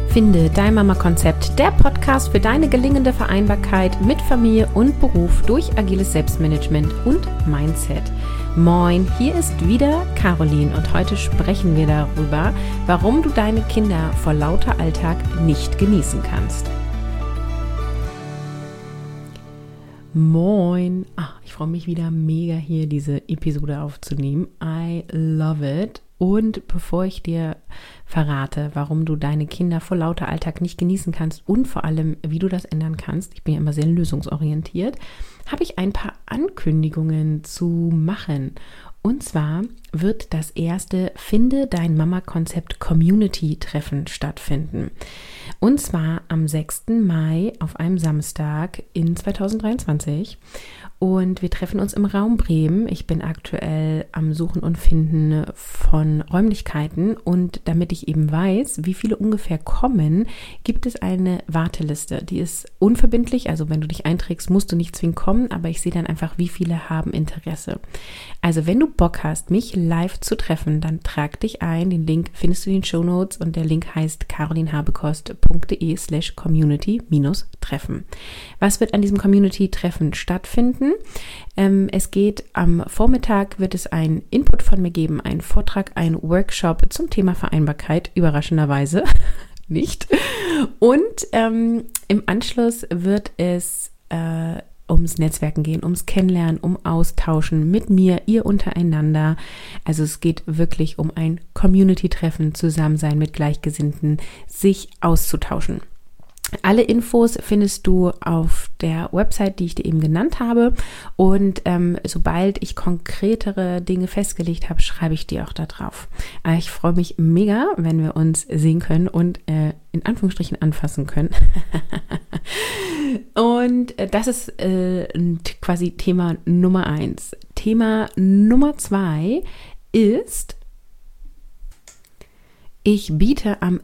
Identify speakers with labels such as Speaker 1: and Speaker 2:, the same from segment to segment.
Speaker 1: Finde dein Mama-Konzept, der Podcast für deine gelingende Vereinbarkeit mit Familie und Beruf durch agiles Selbstmanagement und Mindset. Moin, hier ist wieder Caroline und heute sprechen wir darüber, warum du deine Kinder vor lauter Alltag nicht genießen kannst. Moin, ich freue mich wieder mega hier diese Episode aufzunehmen. I love it. Und bevor ich dir verrate, warum du deine Kinder vor lauter Alltag nicht genießen kannst und vor allem, wie du das ändern kannst, ich bin ja immer sehr lösungsorientiert, habe ich ein paar Ankündigungen zu machen. Und zwar wird das erste Finde dein Mama-Konzept Community-Treffen stattfinden. Und zwar am 6. Mai auf einem Samstag in 2023. Und wir treffen uns im Raum Bremen. Ich bin aktuell am Suchen und Finden von Räumlichkeiten. Und damit ich eben weiß, wie viele ungefähr kommen, gibt es eine Warteliste. Die ist unverbindlich. Also wenn du dich einträgst, musst du nicht zwingend kommen. Aber ich sehe dann einfach, wie viele haben Interesse. Also wenn du Bock hast, mich live zu treffen, dann trag dich ein. Den Link findest du in den Shownotes. Und der Link heißt carolinhabekost.de/community-treffen. Was wird an diesem Community-Treffen stattfinden? Es geht am Vormittag, wird es einen Input von mir geben, einen Vortrag, einen Workshop zum Thema Vereinbarkeit, überraschenderweise nicht. Und im Anschluss wird es ums Netzwerken gehen, ums Kennenlernen, um Austauschen mit mir, ihr untereinander. Also es geht wirklich um ein Community-Treffen, Zusammensein mit Gleichgesinnten, sich auszutauschen. Alle Infos findest du auf der Website, die ich dir eben genannt habe. Und sobald ich konkretere Dinge festgelegt habe, schreibe ich dir auch da drauf. Ich freue mich mega, wenn wir uns sehen können und in Anführungsstrichen anfassen können. Und das ist quasi Thema Nummer 1. Thema Nummer 2 ist: Ich biete am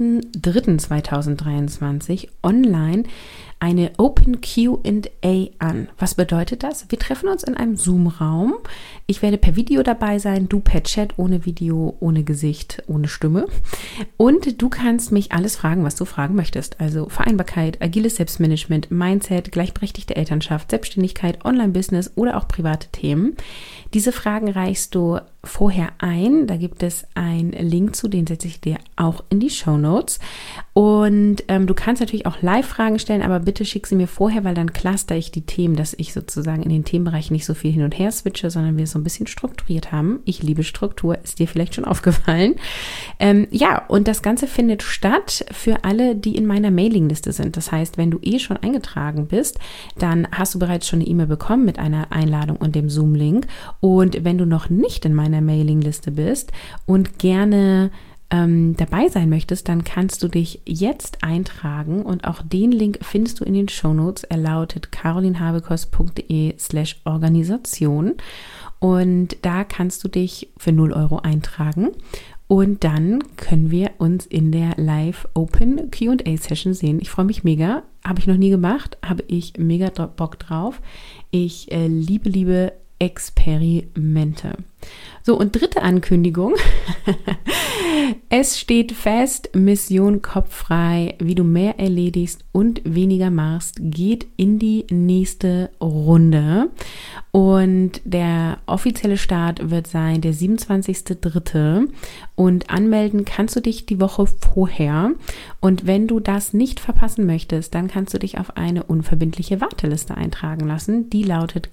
Speaker 1: 1.3.2023 online eine Open Q&A an. Was bedeutet das? Wir treffen uns in einem Zoom-Raum. Ich werde per Video dabei sein, du per Chat, ohne Video, ohne Gesicht, ohne Stimme. Und du kannst mich alles fragen, was du fragen möchtest. Also Vereinbarkeit, agiles Selbstmanagement, Mindset, gleichberechtigte Elternschaft, Selbstständigkeit, Online-Business oder auch private Themen. Diese Fragen reichst du vorher ein. Da gibt es einen Link zu, den setze ich dir auch in die Shownotes. Und du kannst natürlich auch Live-Fragen stellen, aber bitte schick sie mir vorher, weil dann cluster ich die Themen, dass ich sozusagen in den Themenbereichen nicht so viel hin und her switche, sondern wir es so ein bisschen strukturiert haben. Ich liebe Struktur, ist dir vielleicht schon aufgefallen. Und das Ganze findet statt für alle, die in meiner Mailingliste sind. Das heißt, wenn du schon eingetragen bist, dann hast du bereits schon eine E-Mail bekommen mit einer Einladung und dem Zoom-Link. Und wenn du noch nicht in meiner Mailingliste bist und gerne dabei sein möchtest, dann kannst du dich jetzt eintragen und auch den Link findest du in den Shownotes. Er lautet carolinhabekost.de/Organisation und da kannst du dich für 0 € eintragen und dann können wir uns in der Live Open Q&A Session sehen. Ich freue mich mega, habe ich noch nie gemacht, habe ich mega Bock drauf. Ich liebe Experimente. So, und dritte Ankündigung. Es steht fest, Mission Kopffrei, wie du mehr erledigst und weniger machst, geht in die nächste Runde. Und der offizielle Start wird sein der 27.3. Und anmelden kannst du dich die Woche vorher. Und wenn du das nicht verpassen möchtest, dann kannst du dich auf eine unverbindliche Warteliste eintragen lassen. Die lautet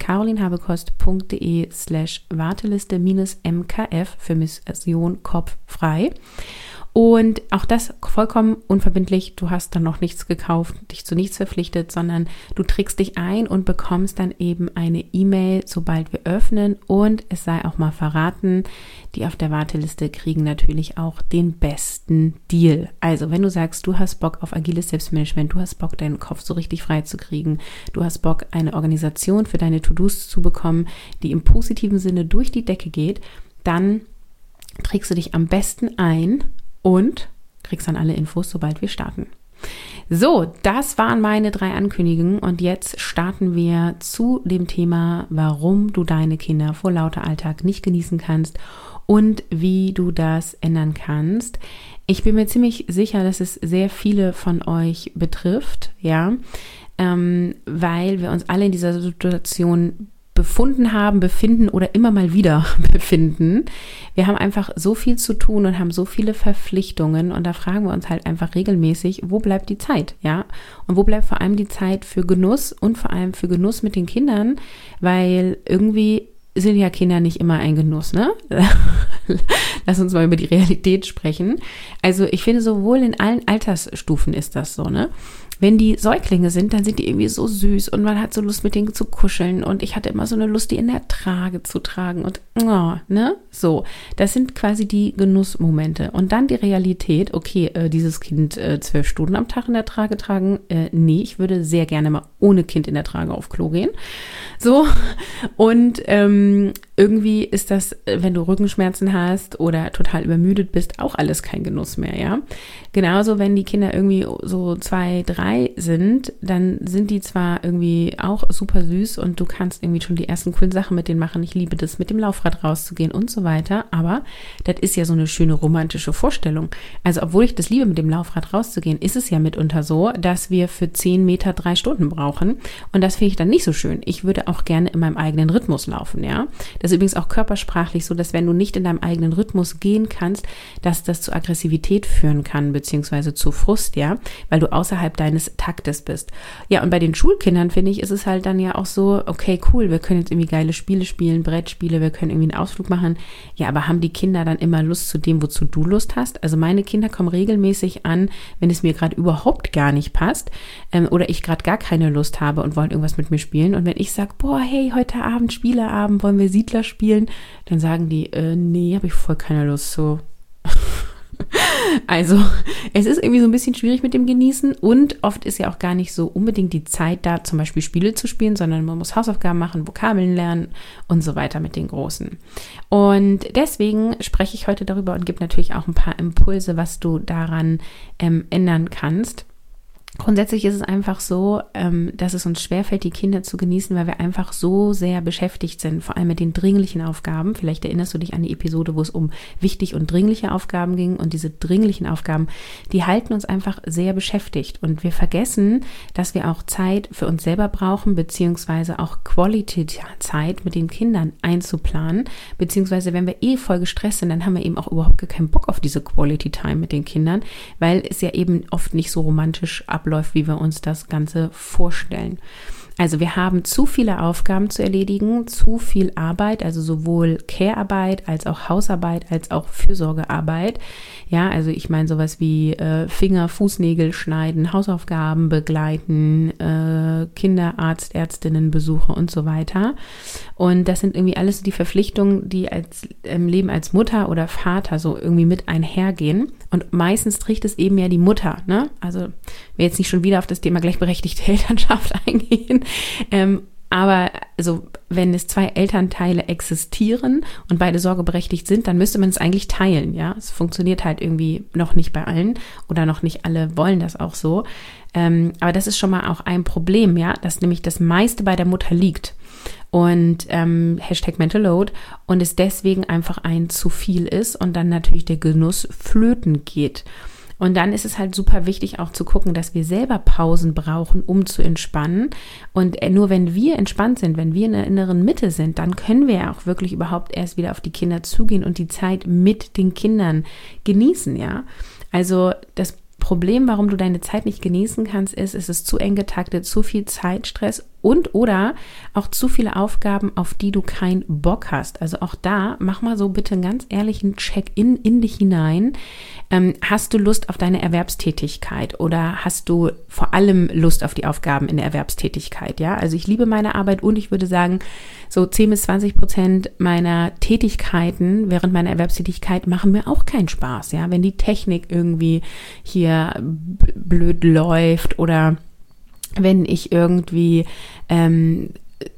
Speaker 1: carolinhabekost.de/Warteliste-MKF für Mission Kopffrei. Und auch das vollkommen unverbindlich. Du hast dann noch nichts gekauft, dich zu nichts verpflichtet, sondern du trägst dich ein und bekommst dann eben eine E-Mail, sobald wir öffnen. Und es sei auch mal verraten, die auf der Warteliste kriegen natürlich auch den besten Deal. Also wenn du sagst, du hast Bock auf agiles Selbstmanagement, du hast Bock, deinen Kopf so richtig frei zu kriegen, du hast Bock, eine Organisation für deine To-Dos zu bekommen, die im positiven Sinne durch die Decke geht, dann trägst du dich am besten ein und kriegst dann alle Infos, sobald wir starten. So, das waren meine 3 Ankündigungen und jetzt starten wir zu dem Thema, warum du deine Kinder vor lauter Alltag nicht genießen kannst und wie du das ändern kannst. Ich bin mir ziemlich sicher, dass es sehr viele von euch betrifft, ja, weil wir uns alle in dieser Situation befinden oder immer mal wieder befinden. Wir haben einfach so viel zu tun und haben so viele Verpflichtungen und da fragen wir uns halt einfach regelmäßig, wo bleibt die Zeit, ja? Und wo bleibt vor allem die Zeit für Genuss und vor allem für Genuss mit den Kindern, weil irgendwie sind ja Kinder nicht immer ein Genuss, ne? Lass uns mal über die Realität sprechen. Also ich finde, sowohl in allen Altersstufen ist das so, ne? Wenn die Säuglinge sind, dann sind die irgendwie so süß und man hat so Lust, mit denen zu kuscheln und ich hatte immer so eine Lust, die in der Trage zu tragen und ne, so. Das sind quasi die Genussmomente. Und dann die Realität, okay, dieses Kind 12 Stunden am Tag in der Trage tragen, nee, ich würde sehr gerne mal ohne Kind in der Trage auf Klo gehen. So, und irgendwie ist das, wenn du Rückenschmerzen hast oder total übermüdet bist, auch alles kein Genuss mehr, ja. Genauso, wenn die Kinder irgendwie so 2, 3 sind, dann sind die zwar irgendwie auch super süß und du kannst irgendwie schon die ersten coolen Sachen mit denen machen. Ich liebe das, mit dem Laufrad rauszugehen und so weiter, aber das ist ja so eine schöne romantische Vorstellung. Also, obwohl ich das liebe, mit dem Laufrad rauszugehen, ist es ja mitunter so, dass wir für 10 Meter 3 Stunden brauchen und das finde ich dann nicht so schön. Ich würde auch gerne in meinem eigenen Rhythmus laufen, ja. Das ist übrigens auch körpersprachlich so, dass wenn du nicht in deinem eigenen Rhythmus gehen kannst, dass das zu Aggressivität führen kann, beziehungsweise zu Frust, ja, weil du außerhalb deines Taktes bist. Ja, und bei den Schulkindern, finde ich, ist es halt dann ja auch so, okay, cool, wir können jetzt irgendwie geile Spiele spielen, Brettspiele, wir können irgendwie einen Ausflug machen. Ja, aber haben die Kinder dann immer Lust zu dem, wozu du Lust hast? Also meine Kinder kommen regelmäßig an, wenn es mir gerade überhaupt gar nicht passt oder ich gerade gar keine Lust habe und wollen irgendwas mit mir spielen. Und wenn ich sage, boah, hey, heute Abend, Spieleabend, wollen wir Siedler spielen? Dann sagen die, nee, habe ich voll keine Lust zu. Also, es ist irgendwie so ein bisschen schwierig mit dem Genießen und oft ist ja auch gar nicht so unbedingt die Zeit da, zum Beispiel Spiele zu spielen, sondern man muss Hausaufgaben machen, Vokabeln lernen und so weiter mit den Großen. Und deswegen spreche ich heute darüber und gebe natürlich auch ein paar Impulse, was du daran ändern kannst. Grundsätzlich ist es einfach so, dass es uns schwerfällt, die Kinder zu genießen, weil wir einfach so sehr beschäftigt sind, vor allem mit den dringlichen Aufgaben. Vielleicht erinnerst du dich an die Episode, wo es um wichtig und dringliche Aufgaben ging. Und diese dringlichen Aufgaben, die halten uns einfach sehr beschäftigt. Und wir vergessen, dass wir auch Zeit für uns selber brauchen, beziehungsweise auch Quality-Zeit mit den Kindern einzuplanen. Beziehungsweise wenn wir voll gestresst sind, dann haben wir eben auch überhaupt gar keinen Bock auf diese Quality-Time mit den Kindern, weil es ja eben oft nicht so romantisch abläuft, wie wir uns das Ganze vorstellen. Also wir haben zu viele Aufgaben zu erledigen, zu viel Arbeit, also sowohl Care-Arbeit als auch Hausarbeit, als auch Fürsorgearbeit. Ja, also ich meine sowas wie Finger, Fußnägel schneiden, Hausaufgaben begleiten, Kinderarzt, Ärztinnenbesuche und so weiter. Und das sind irgendwie alles die Verpflichtungen, die im Leben als Mutter oder Vater so irgendwie mit einhergehen. Und meistens trägt es eben ja die Mutter, ne? Also wir jetzt nicht schon wieder auf das Thema gleichberechtigte Elternschaft eingehen. Aber also wenn es 2 Elternteile existieren und beide sorgeberechtigt sind, dann müsste man es eigentlich teilen, ja. Es funktioniert halt irgendwie noch nicht bei allen oder noch nicht alle wollen das auch so. Aber das ist schon mal auch ein Problem, ja, dass nämlich das meiste bei der Mutter liegt. Und Hashtag Mental Load und es deswegen einfach ein zu viel ist und dann natürlich der Genuss flöten geht. Und dann ist es halt super wichtig auch zu gucken, dass wir selber Pausen brauchen, um zu entspannen. Und nur wenn wir entspannt sind, wenn wir in der inneren Mitte sind, dann können wir ja auch wirklich überhaupt erst wieder auf die Kinder zugehen und die Zeit mit den Kindern genießen, ja. Also das Problem, warum du deine Zeit nicht genießen kannst, ist, es ist zu eng getaktet, zu viel Zeitstress und oder auch zu viele Aufgaben, auf die du keinen Bock hast. Also auch da, mach mal so bitte einen ganz ehrlichen Check-in in dich hinein. Hast du Lust auf deine Erwerbstätigkeit oder hast du vor allem Lust auf die Aufgaben in der Erwerbstätigkeit? Ja, also ich liebe meine Arbeit und ich würde sagen, so 10-20% meiner Tätigkeiten während meiner Erwerbstätigkeit machen mir auch keinen Spaß. Ja, wenn die Technik irgendwie hier blöd läuft oder wenn ich irgendwie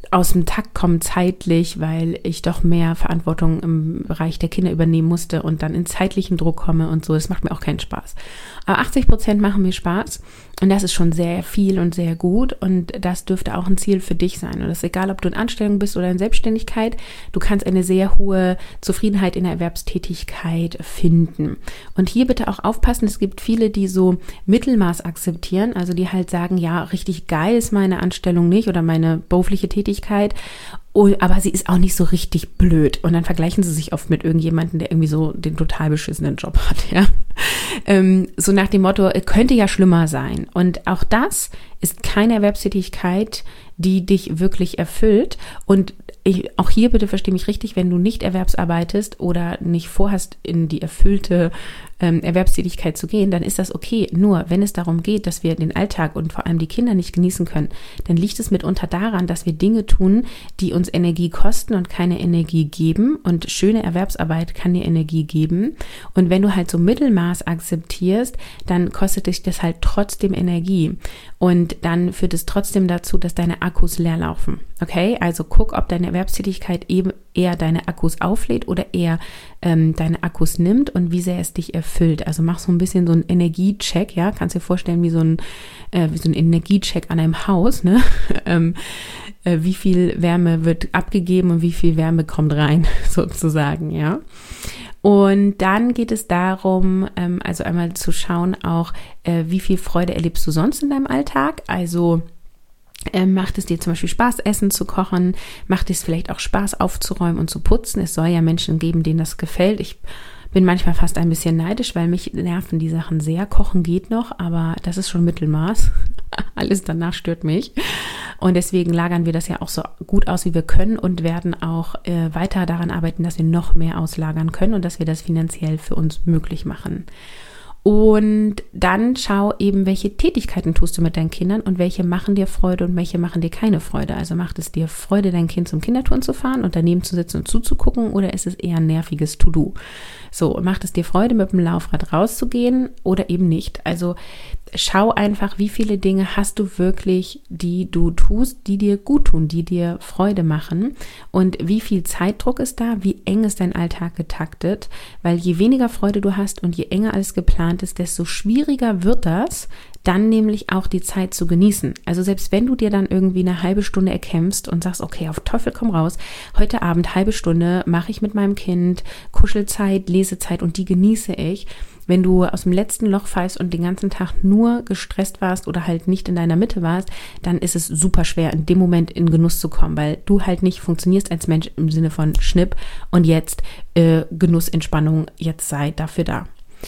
Speaker 1: aus dem Takt kommen zeitlich, weil ich doch mehr Verantwortung im Bereich der Kinder übernehmen musste und dann in zeitlichen Druck komme und so. Das macht mir auch keinen Spaß. Aber 80% machen mir Spaß und das ist schon sehr viel und sehr gut und das dürfte auch ein Ziel für dich sein. Und das ist egal, ob du in Anstellung bist oder in Selbstständigkeit, du kannst eine sehr hohe Zufriedenheit in der Erwerbstätigkeit finden. Und hier bitte auch aufpassen, es gibt viele, die so Mittelmaß akzeptieren, also die halt sagen, ja, richtig geil ist meine Anstellung nicht oder meine berufliche Tätigkeit, aber sie ist auch nicht so richtig blöd. Und dann vergleichen sie sich oft mit irgendjemandem, der irgendwie so den total beschissenen Job hat, ja. So nach dem Motto, könnte ja schlimmer sein. Und auch das ist keine Erwerbstätigkeit, die dich wirklich erfüllt. Und auch hier bitte verstehe mich richtig, wenn du nicht erwerbsarbeitest oder nicht vorhast, in die erfüllte Erwerbstätigkeit zu gehen, dann ist das okay. Nur wenn es darum geht, dass wir den Alltag und vor allem die Kinder nicht genießen können, dann liegt es mitunter daran, dass wir Dinge tun, die uns Energie kosten und keine Energie geben. Und schöne Erwerbsarbeit kann dir Energie geben. Und wenn du halt so Mittelmaß akzeptierst, dann kostet dich das halt trotzdem Energie. Und dann führt es trotzdem dazu, dass deine Akkus leer laufen. Okay, also guck, ob deine Erwerbstätigkeit eben eher deine Akkus auflädt oder eher deine Akkus nimmt und wie sehr es dich erfüllt. Also mach so ein bisschen so einen Energiecheck, ja, kannst dir vorstellen wie so ein Energiecheck an einem Haus, ne? Wie viel Wärme wird abgegeben und wie viel Wärme kommt rein, sozusagen, ja. Und dann geht es darum, also einmal zu schauen auch, wie viel Freude erlebst du sonst in deinem Alltag, also macht es dir zum Beispiel Spaß, Essen zu kochen? Macht es vielleicht auch Spaß, aufzuräumen und zu putzen? Es soll ja Menschen geben, denen das gefällt. Ich bin manchmal fast ein bisschen neidisch, weil mich nerven die Sachen sehr. Kochen geht noch, aber das ist schon Mittelmaß. Alles danach stört mich. Und deswegen lagern wir das ja auch so gut aus, wie wir können und werden auch weiter daran arbeiten, dass wir noch mehr auslagern können und dass wir das finanziell für uns möglich machen. Und dann schau eben, welche Tätigkeiten tust du mit deinen Kindern und welche machen dir Freude und welche machen dir keine Freude. Also macht es dir Freude, dein Kind zum Kindertouren zu fahren und daneben zu sitzen und zuzugucken oder ist es eher ein nerviges To-Do? So, macht es dir Freude, mit dem Laufrad rauszugehen oder eben nicht? Also schau einfach, wie viele Dinge hast du wirklich, die du tust, die dir gut tun, die dir Freude machen und wie viel Zeitdruck ist da, wie eng ist dein Alltag getaktet, weil je weniger Freude du hast und je enger alles geplant ist, desto schwieriger wird das, dann nämlich auch die Zeit zu genießen. Also selbst wenn du dir dann irgendwie eine halbe Stunde erkämpfst und sagst, okay, auf Teufel komm raus, heute Abend halbe Stunde mache ich mit meinem Kind Kuschelzeit, Lesezeit und die genieße ich. Wenn du aus dem letzten Loch fallst und den ganzen Tag nur gestresst warst oder halt nicht in deiner Mitte warst, dann ist es super schwer, in dem Moment in Genuss zu kommen, weil du halt nicht funktionierst als Mensch im Sinne von Schnipp und jetzt Genuss, Entspannung, jetzt sei dafür da.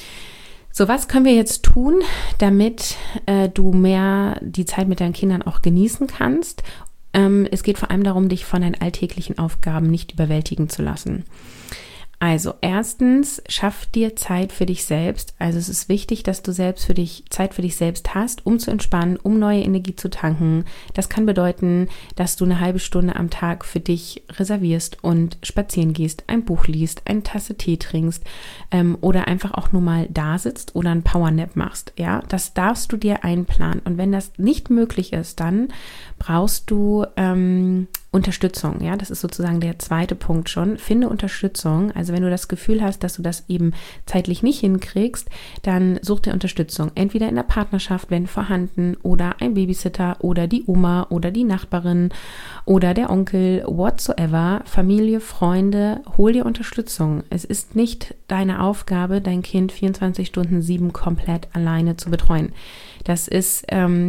Speaker 1: So, was können wir jetzt tun, damit du mehr die Zeit mit deinen Kindern auch genießen kannst? Es geht vor allem darum, dich von deinen alltäglichen Aufgaben nicht überwältigen zu lassen. Also erstens, schaff dir Zeit für dich selbst. Also es ist wichtig, dass du Zeit für dich selbst hast, um zu entspannen, um neue Energie zu tanken. Das kann bedeuten, dass du eine halbe Stunde am Tag für dich reservierst und spazieren gehst, ein Buch liest, eine Tasse Tee trinkst oder einfach auch nur mal da sitzt oder einen Powernap machst. Ja, das darfst du dir einplanen. Und wenn das nicht möglich ist, dann brauchst du Unterstützung, ja, das ist sozusagen der zweite Punkt schon. Finde Unterstützung. Also wenn du das Gefühl hast, dass du das eben zeitlich nicht hinkriegst, dann such dir Unterstützung. Entweder in der Partnerschaft, wenn vorhanden, oder ein Babysitter oder die Oma oder die Nachbarin oder der Onkel, whatsoever, Familie, Freunde, hol dir Unterstützung. Es ist nicht deine Aufgabe, dein Kind 24/7 komplett alleine zu betreuen. Das ist,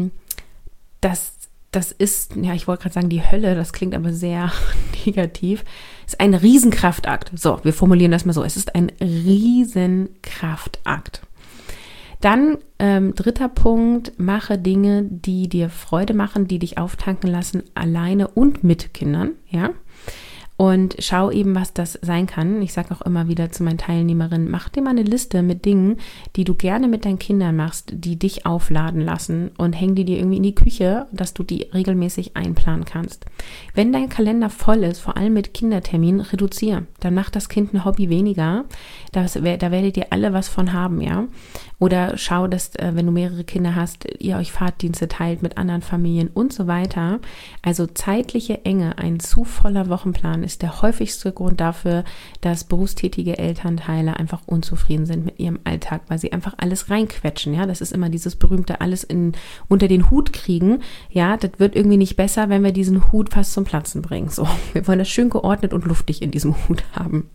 Speaker 1: ja, ich wollte gerade sagen, die Hölle, das klingt aber sehr negativ, ist ein Riesenkraftakt. So, wir formulieren das mal so. Es ist ein Riesenkraftakt. Dann, dritter Punkt, mache Dinge, die dir Freude machen, die dich auftanken lassen, alleine und mit Kindern, ja. Und schau eben, was das sein kann. Ich sage auch immer wieder zu meinen Teilnehmerinnen, mach dir mal eine Liste mit Dingen, die du gerne mit deinen Kindern machst, die dich aufladen lassen und häng die dir irgendwie in die Küche, dass du die regelmäßig einplanen kannst. Wenn dein Kalender voll ist, vor allem mit Kinderterminen, reduziere. Dann macht das Kind ein Hobby weniger. Da werdet ihr alle was von haben, ja. Oder schau, dass, wenn du mehrere Kinder hast, ihr euch Fahrtdienste teilt mit anderen Familien und so weiter. Also zeitliche Enge, ein zu voller Wochenplan ist der häufigste Grund dafür, dass berufstätige Elternteile einfach unzufrieden sind mit ihrem Alltag, weil sie einfach alles reinquetschen, ja. Das ist immer dieses berühmte alles unter den Hut kriegen, ja. Das wird irgendwie nicht besser, wenn wir diesen Hut fast zum Platzen bringen. So, wir wollen das schön geordnet und luftig in diesem Hut haben.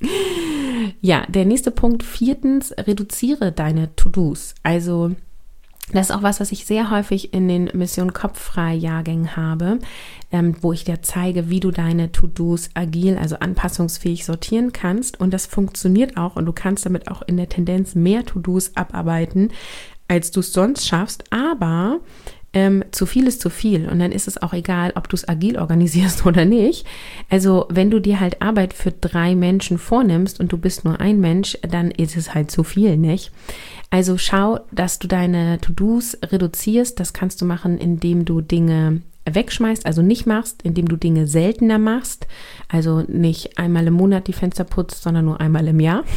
Speaker 1: Ja, der nächste Punkt, 4. reduziere deine To-Dos. Also das ist auch was ich sehr häufig in den Mission Kopffrei-Jahrgängen habe, wo ich dir zeige, wie du deine To-Dos agil, also anpassungsfähig sortieren kannst. Und das funktioniert auch und du kannst damit auch in der Tendenz mehr To-Dos abarbeiten, als du es sonst schaffst. Aber zu viel ist zu viel und dann ist es auch egal, ob du es agil organisierst oder nicht. Also wenn du dir halt Arbeit für 3 Menschen vornimmst und du bist nur ein Mensch, dann ist es halt zu viel, nicht? Also schau, dass du deine To-Dos reduzierst. Das kannst du machen, indem du Dinge wegschmeißt, also nicht machst, indem du Dinge seltener machst, also nicht einmal im Monat die Fenster putzt, sondern nur einmal im Jahr.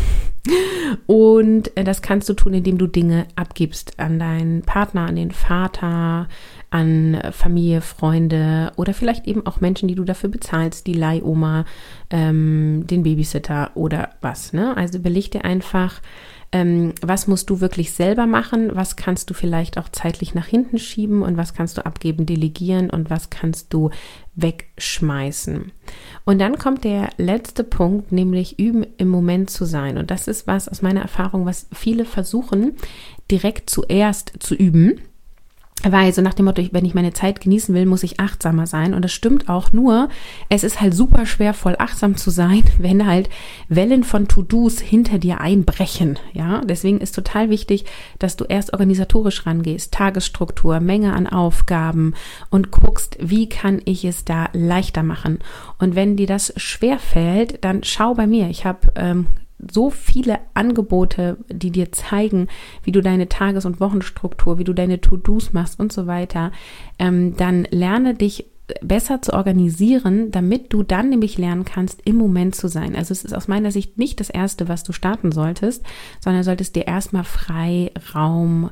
Speaker 1: Und das kannst du tun, indem du Dinge abgibst an deinen Partner, an den Vater, an Familie, Freunde oder vielleicht eben auch Menschen, die du dafür bezahlst, die Leihoma, den Babysitter oder was, ne? Also überleg dir einfach, was musst du wirklich selber machen, was kannst du vielleicht auch zeitlich nach hinten schieben und was kannst du abgeben, delegieren und was kannst du wegschmeißen. Und dann kommt der letzte Punkt, nämlich üben, im Moment zu sein. Und das ist was aus meiner Erfahrung, was viele versuchen, direkt zuerst zu üben. Weil so nach dem Motto, wenn ich meine Zeit genießen will, muss ich achtsamer sein. Und das stimmt auch, nur es ist halt super schwer, voll achtsam zu sein, wenn halt Wellen von To-Dos hinter dir einbrechen. Ja, deswegen ist total wichtig, dass du erst organisatorisch rangehst, Tagesstruktur, Menge an Aufgaben und guckst, wie kann ich es da leichter machen. Und wenn dir das schwer fällt, dann schau bei mir. Ich habe so viele Angebote, die dir zeigen, wie du deine Tages- und Wochenstruktur, wie du deine To-Dos machst und so weiter, dann lerne dich besser zu organisieren, damit du dann nämlich lernen kannst, im Moment zu sein. Also es ist aus meiner Sicht nicht das Erste, was du starten solltest, sondern solltest dir erstmal Freiraum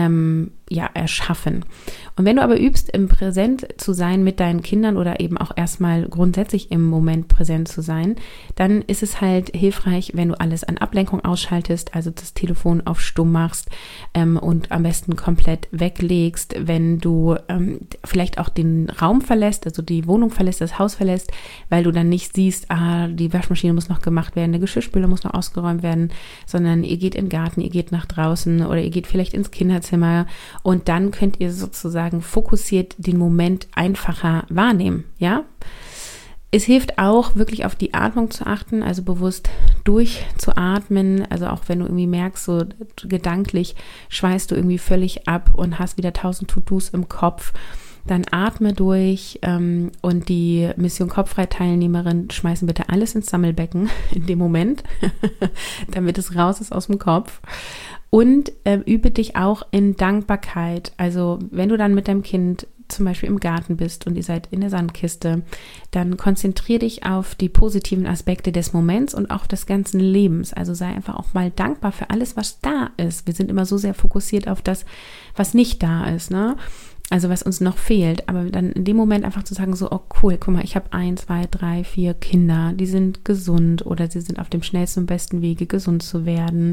Speaker 1: erschaffen. Und wenn du aber übst, im Präsent zu sein mit deinen Kindern oder eben auch erstmal grundsätzlich im Moment präsent zu sein, dann ist es halt hilfreich, wenn du alles an Ablenkung ausschaltest, also das Telefon auf Stumm machst und am besten komplett weglegst, wenn du vielleicht auch den Raum verlässt, also die Wohnung verlässt, das Haus verlässt, weil du dann nicht siehst, die Waschmaschine muss noch gemacht werden, der Geschirrspüler muss noch ausgeräumt werden, sondern ihr geht in den Garten, ihr geht nach draußen oder ihr geht vielleicht ins Kinderzimmer und dann könnt ihr sozusagen fokussiert den Moment einfacher wahrnehmen, ja? Es hilft auch, wirklich auf die Atmung zu achten, also bewusst durchzuatmen, also auch wenn du irgendwie merkst, so gedanklich schweißt du irgendwie völlig ab und hast wieder 1000 To-Dos im Kopf, dann atme durch und die Mission Kopffrei-Teilnehmerin schmeißen bitte alles ins Sammelbecken in dem Moment, damit es raus ist aus dem Kopf. Und übe dich auch in Dankbarkeit. Also wenn du dann mit deinem Kind zum Beispiel im Garten bist und ihr seid in der Sandkiste, dann konzentriere dich auf die positiven Aspekte des Moments und auch des ganzen Lebens. Also sei einfach auch mal dankbar für alles, was da ist. Wir sind immer so sehr fokussiert auf das, was nicht da ist, ne? Also was uns noch fehlt, aber dann in dem Moment einfach zu sagen, so, oh cool, guck mal, ich habe 1, 2, 3, 4 Kinder, die sind gesund oder sie sind auf dem schnellsten und besten Wege, gesund zu werden.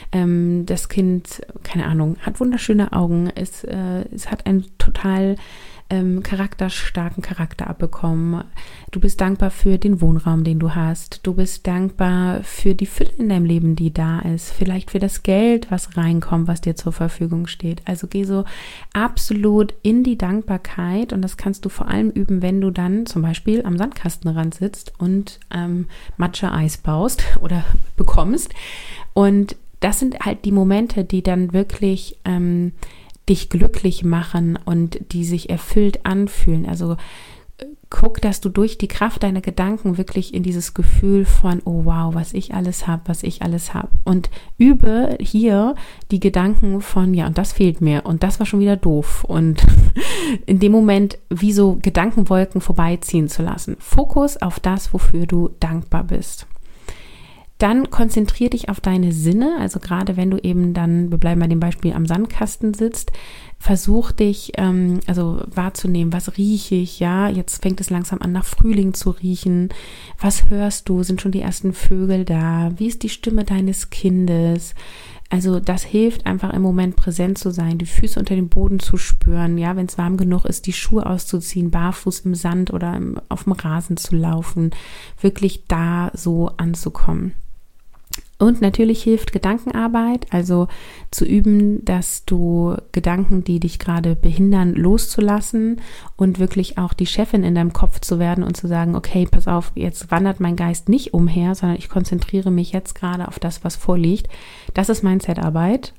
Speaker 1: Das Kind, keine Ahnung, hat wunderschöne Augen, es hat einen total charakterstarken Charakter abbekommen. Du bist dankbar für den Wohnraum, den du hast. Du bist dankbar für die Fülle in deinem Leben, die da ist. Vielleicht für das Geld, was reinkommt, was dir zur Verfügung steht. Also geh so absolut in die Dankbarkeit und das kannst du vor allem üben, wenn du dann zum Beispiel am Sandkastenrand sitzt und Matcha-Eis baust oder bekommst. Und das sind halt die Momente, die dann wirklich dich glücklich machen und die sich erfüllt anfühlen. Also guck, dass du durch die Kraft deiner Gedanken wirklich in dieses Gefühl von, oh wow, was ich alles habe. Und übe hier die Gedanken von, ja, und das fehlt mir und das war schon wieder doof. Und in dem Moment wie so Gedankenwolken vorbeiziehen zu lassen. Fokus auf das, wofür du dankbar bist. Dann konzentriere dich auf deine Sinne, also gerade wenn du eben dann, wir bleiben bei dem Beispiel, am Sandkasten sitzt, versuch dich wahrzunehmen, was rieche ich, ja, jetzt fängt es langsam an nach Frühling zu riechen, was hörst du, sind schon die ersten Vögel da, wie ist die Stimme deines Kindes, also das hilft einfach im Moment präsent zu sein, die Füße unter dem Boden zu spüren, ja, wenn es warm genug ist, die Schuhe auszuziehen, barfuß im Sand oder auf dem Rasen zu laufen, wirklich da so anzukommen. Und natürlich hilft Gedankenarbeit, also zu üben, dass du Gedanken, die dich gerade behindern, loszulassen und wirklich auch die Chefin in deinem Kopf zu werden und zu sagen, okay, pass auf, jetzt wandert mein Geist nicht umher, sondern ich konzentriere mich jetzt gerade auf das, was vorliegt. Das ist Mindset-Arbeit.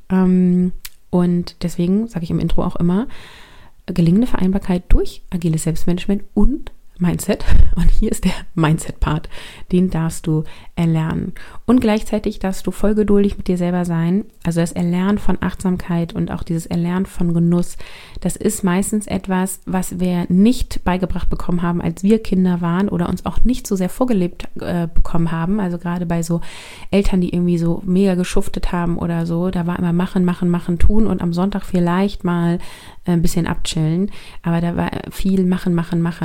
Speaker 1: Und deswegen sage ich im Intro auch immer, gelingende Vereinbarkeit durch agiles Selbstmanagement und Mindset. Und hier ist der Mindset-Part. Den darfst du erlernen. Und gleichzeitig darfst du voll geduldig mit dir selber sein. Also das Erlernen von Achtsamkeit und auch dieses Erlernen von Genuss, das ist meistens etwas, was wir nicht beigebracht bekommen haben, als wir Kinder waren oder uns auch nicht so sehr vorgelebt bekommen haben. Also gerade bei so Eltern, die irgendwie so mega geschuftet haben oder so, da war immer machen, tun und am Sonntag vielleicht mal ein bisschen abchillen. Aber da war viel machen.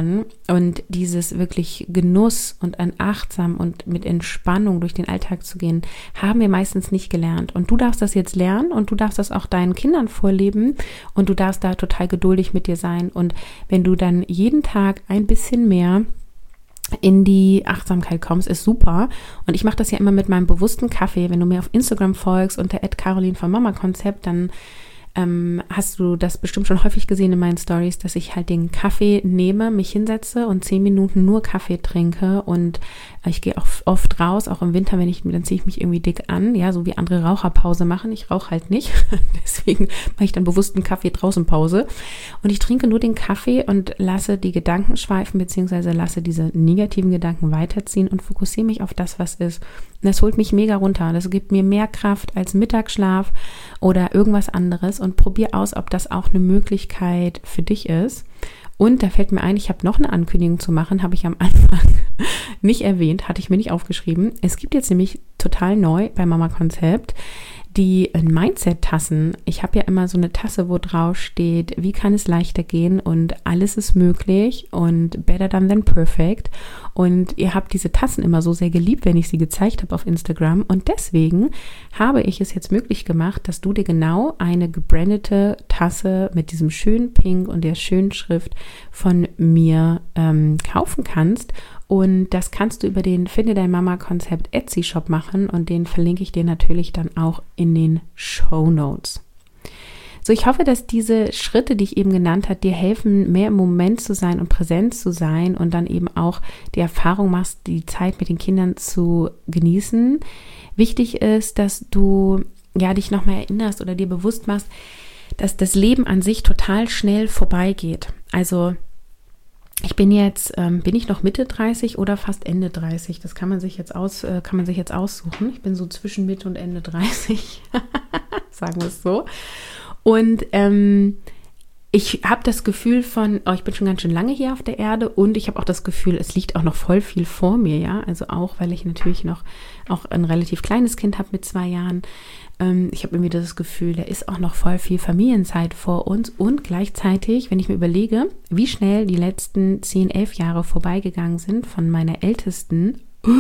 Speaker 1: Und dieses wirklich Genuss und an achtsam und mit Entspannung durch den Alltag zu gehen, haben wir meistens nicht gelernt. Und du darfst das jetzt lernen und du darfst das auch deinen Kindern vorleben und du darfst da total geduldig mit dir sein. Und wenn du dann jeden Tag ein bisschen mehr in die Achtsamkeit kommst, ist super. Und ich mache das ja immer mit meinem bewussten Kaffee. Wenn du mir auf Instagram folgst unter @Caroline vom Mama Konzept, dann hast du das bestimmt schon häufig gesehen in meinen Stories, dass ich halt den Kaffee nehme, mich hinsetze und 10 Minuten nur Kaffee trinke und ich gehe auch oft raus, auch im Winter, dann ziehe ich mich irgendwie dick an, ja, so wie andere Raucherpause machen. Ich rauche halt nicht, deswegen mache ich dann bewusst einen Kaffee draußen Pause und ich trinke nur den Kaffee und lasse die Gedanken schweifen, beziehungsweise lasse diese negativen Gedanken weiterziehen und fokussiere mich auf das, was ist. Und das holt mich mega runter. Das gibt mir mehr Kraft als Mittagsschlaf oder irgendwas anderes und probier aus, ob das auch eine Möglichkeit für dich ist. Und da fällt mir ein, ich habe noch eine Ankündigung zu machen, habe ich am Anfang nicht erwähnt, hatte ich mir nicht aufgeschrieben. Es gibt jetzt nämlich total neu bei Mama Konzept die Mindset-Tassen. Ich habe ja immer so eine Tasse, wo drauf steht, wie kann es leichter gehen und alles ist möglich und better than perfect. Und ihr habt diese Tassen immer so sehr geliebt, wenn ich sie gezeigt habe auf Instagram. Und deswegen habe ich es jetzt möglich gemacht, dass du dir genau eine gebrandete Tasse mit diesem schönen Pink und der schönen Schrift von mir kaufen kannst. Und das kannst du über den Finde dein Mama Konzept Etsy Shop machen und den verlinke ich dir natürlich dann auch in den Shownotes. So, ich hoffe, dass diese Schritte, die ich eben genannt habe, dir helfen, mehr im Moment zu sein und präsent zu sein und dann eben auch die Erfahrung machst, die Zeit mit den Kindern zu genießen. Wichtig ist, dass du dich nochmal erinnerst oder dir bewusst machst, dass das Leben an sich total schnell vorbeigeht. Also ich bin ich noch Mitte 30 oder fast Ende 30? Das kann man sich jetzt aussuchen. Ich bin so zwischen Mitte und Ende 30, sagen wir es so. Und ich habe das Gefühl von, ich bin schon ganz schön lange hier auf der Erde und ich habe auch das Gefühl, es liegt auch noch voll viel vor mir, ja. Also auch, weil ich natürlich noch auch ein relativ kleines Kind habe mit 2 Jahren. Ich habe irgendwie das Gefühl, da ist auch noch voll viel Familienzeit vor uns und gleichzeitig, wenn ich mir überlege, wie schnell die letzten 10, 11 Jahre vorbeigegangen sind von meiner Ältesten,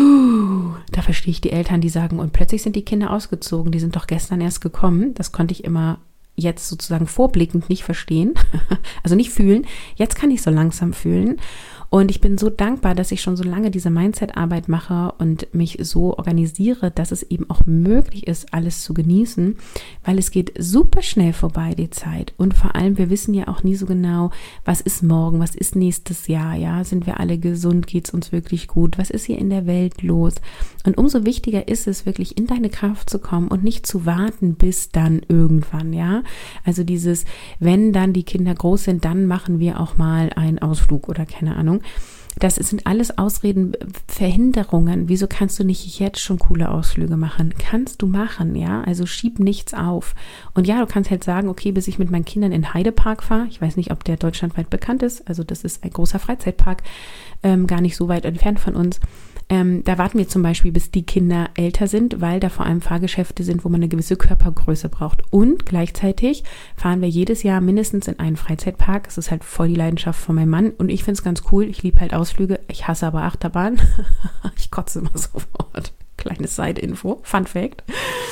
Speaker 1: da verstehe ich die Eltern, die sagen, und plötzlich sind die Kinder ausgezogen, die sind doch gestern erst gekommen. Das konnte ich immer jetzt sozusagen vorblickend nicht verstehen, also nicht fühlen. Jetzt kann ich so langsam fühlen. Und ich bin so dankbar, dass ich schon so lange diese Mindset-Arbeit mache und mich so organisiere, dass es eben auch möglich ist, alles zu genießen, weil es geht super schnell vorbei, die Zeit. Und vor allem, wir wissen ja auch nie so genau, was ist morgen, was ist nächstes Jahr, ja, sind wir alle gesund, geht's uns wirklich gut, was ist hier in der Welt los? Und umso wichtiger ist es, wirklich in deine Kraft zu kommen und nicht zu warten, bis dann irgendwann, ja. Also dieses, wenn dann die Kinder groß sind, dann machen wir auch mal einen Ausflug oder keine Ahnung. Das sind alles Ausreden, Verhinderungen. Wieso kannst du nicht jetzt schon coole Ausflüge machen? Kannst du machen, ja? Also schieb nichts auf. Und ja, du kannst halt sagen, okay, bis ich mit meinen Kindern in Heidepark fahre. Ich weiß nicht, ob der deutschlandweit bekannt ist. Also das ist ein großer Freizeitpark, gar nicht so weit entfernt von uns. Da warten wir zum Beispiel, bis die Kinder älter sind, weil da vor allem Fahrgeschäfte sind, wo man eine gewisse Körpergröße braucht. Und gleichzeitig fahren wir jedes Jahr mindestens in einen Freizeitpark. Das ist halt voll die Leidenschaft von meinem Mann. Und ich finde es ganz cool. Ich liebe halt Ausflüge. Ich hasse aber Achterbahn. Ich kotze immer sofort. Kleines Side-Info, Fun Fact.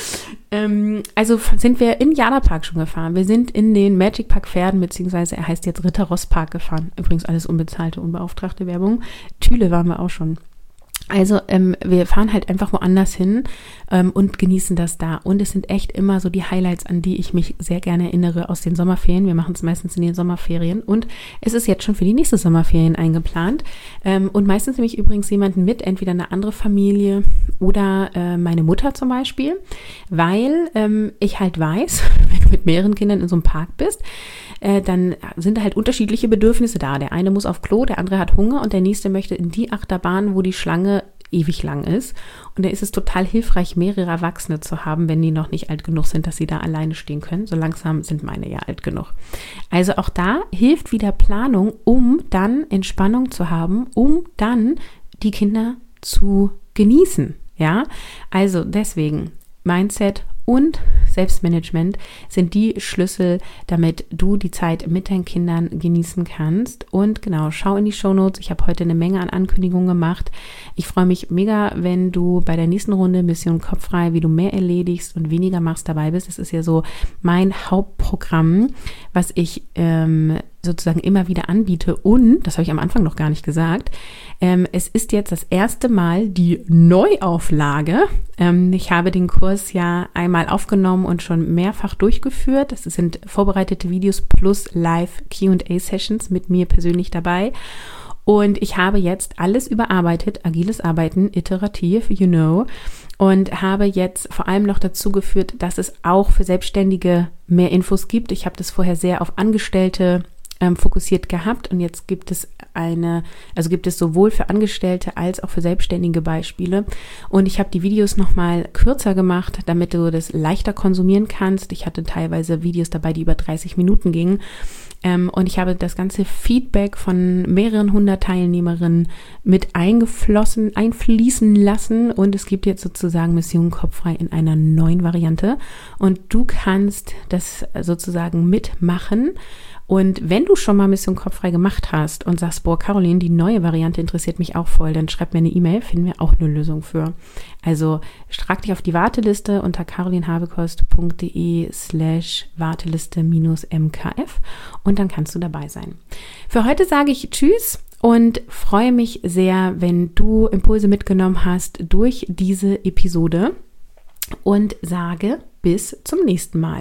Speaker 1: Also sind wir in Jana-Park schon gefahren. Wir sind in den Magic Park Pferden, beziehungsweise er heißt jetzt Ritter-Ross-Park gefahren. Übrigens alles unbezahlte, unbeauftragte Werbung. Thüle waren wir auch schon. Also wir fahren halt einfach woanders hin und genießen das da. Und es sind echt immer so die Highlights, an die ich mich sehr gerne erinnere aus den Sommerferien. Wir machen es meistens in den Sommerferien und es ist jetzt schon für die nächste Sommerferien eingeplant. Und meistens nehme ich übrigens jemanden mit, entweder eine andere Familie oder meine Mutter zum Beispiel, weil ich halt weiß, wenn du mit mehreren Kindern in so einem Park bist, dann sind da halt unterschiedliche Bedürfnisse da. Der eine muss auf Klo, der andere hat Hunger und der nächste möchte in die Achterbahn, wo die Schlange ewig lang ist. Und da ist es total hilfreich, mehrere Erwachsene zu haben, wenn die noch nicht alt genug sind, dass sie da alleine stehen können. So langsam sind meine ja alt genug. Also auch da hilft wieder Planung, um dann Entspannung zu haben, um dann die Kinder zu genießen. Ja, also deswegen Mindset und Selbstmanagement sind die Schlüssel, damit du die Zeit mit deinen Kindern genießen kannst. Und genau, schau in die Shownotes. Ich habe heute eine Menge an Ankündigungen gemacht. Ich freue mich mega, wenn du bei der nächsten Runde Mission Kopffrei, wie du mehr erledigst und weniger machst, dabei bist. Das ist ja so mein Hauptprogramm, was ich sozusagen immer wieder anbiete. Und, das habe ich am Anfang noch gar nicht gesagt, es ist jetzt das erste Mal die Neuauflage. Ich habe den Kurs ja einmal aufgenommen und schon mehrfach durchgeführt. Das sind vorbereitete Videos plus Live-Q&A-Sessions mit mir persönlich dabei. Und ich habe jetzt alles überarbeitet, agiles Arbeiten, iterativ, you know, und habe jetzt vor allem noch dazu geführt, dass es auch für Selbstständige mehr Infos gibt. Ich habe das vorher sehr auf Angestellte fokussiert gehabt und jetzt gibt es sowohl für Angestellte als auch für Selbstständige Beispiele und ich habe die Videos nochmal kürzer gemacht, damit du das leichter konsumieren kannst. Ich hatte teilweise Videos dabei, die über 30 Minuten gingen und ich habe das ganze Feedback von mehreren 100 Teilnehmerinnen mit einfließen lassen und es gibt jetzt sozusagen Mission Kopffrei in einer neuen Variante und du kannst das sozusagen mitmachen. Und wenn du schon mal Mission Kopffrei gemacht hast und sagst, boah, Caroline, die neue Variante interessiert mich auch voll, dann schreib mir eine E-Mail, finden wir auch eine Lösung für. Also trag dich auf die Warteliste unter carolinhabekost.de/Warteliste-MKF und dann kannst du dabei sein. Für heute sage ich Tschüss und freue mich sehr, wenn du Impulse mitgenommen hast durch diese Episode und sage bis zum nächsten Mal.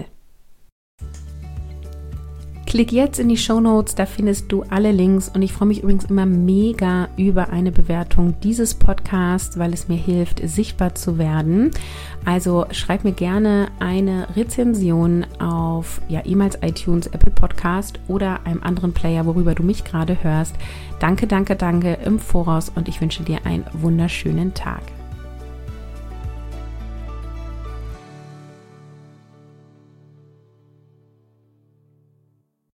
Speaker 1: Klick jetzt in die Shownotes, da findest du alle Links und ich freue mich übrigens immer mega über eine Bewertung dieses Podcasts, weil es mir hilft, sichtbar zu werden. Also schreib mir gerne eine Rezension auf ehemals iTunes, Apple Podcast oder einem anderen Player, worüber du mich gerade hörst. Danke im Voraus und ich wünsche dir einen wunderschönen Tag.